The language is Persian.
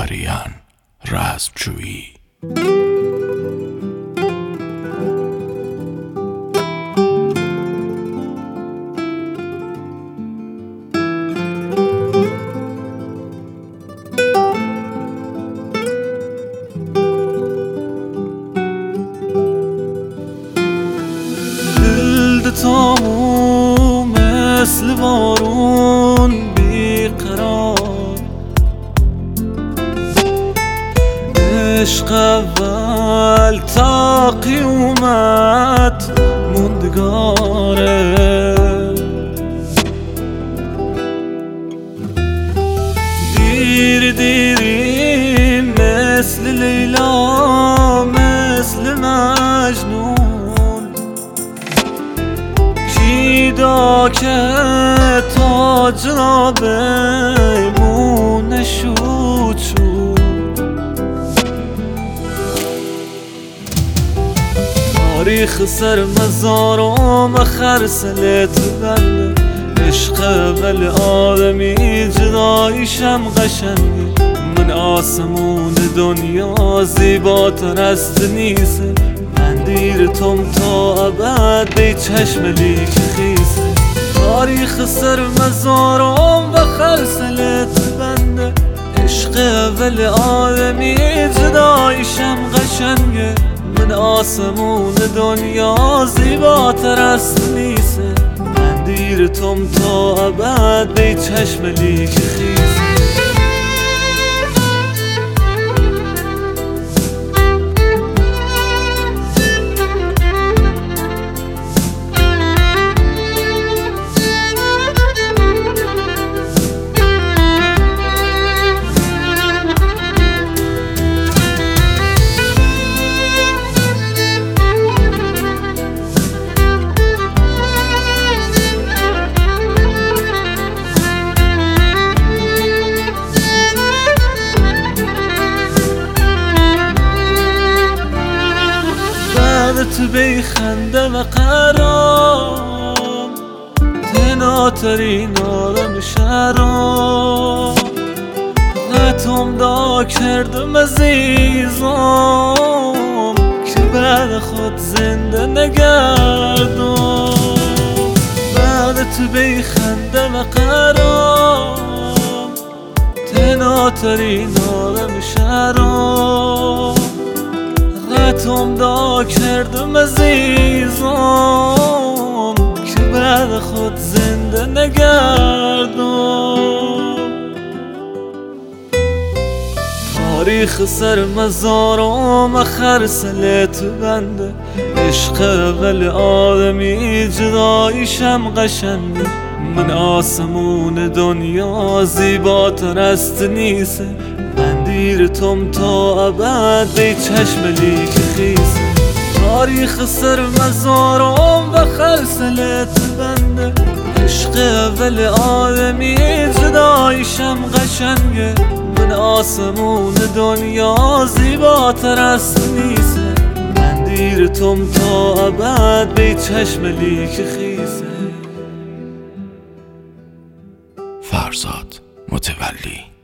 آریان رزمجویی. تامو مثل بارون بیقرار، عشق اول تا قیامت موندگاره. دیر دیری مثل لیلا مثل مجنون، دا که تا جنابمون شد تاریخ سر مزارم خرسلت بنده. عشق ولی آدمی جدایشم قشنگی، من آسمون دنیا زیباتر است نیسه. دیر توم تا ابد بی چشم لیک خیزه. تاریخ سر مزارم و خرسلت بنده. عشق اول آدمی جدایشم قشنگه، من آسمون دنیا زیباتر است نیسه. من دیر توم تا ابد بی چشم لیک خیزه. تو بی خنده و قرام، تناترین آدم شرام. غتم دا کردم عزیزم که بعد خود زنده نگردم. بعد تو بی خنده و قرام، تناترین آدم شرام. غتم دا کردم عزیزم که بعد خود زنده نگردم. تاریخ سر مزارم خرسلت بنده. عشق ولی آدمی جدایشم قشنگه، من آسمون دنیا زیباتر است نیسه. من دیر توم تا ابد بی چشم لیک خیزه. تاریخ سر مزارم و خرسلت بنده. عشق اول آدمی جدایشم قشنگه، من آسمون دنیا زیباتر است نیسه. من دیر توم تا ابد بی چشم لیک خیزه. فرزاد متولی.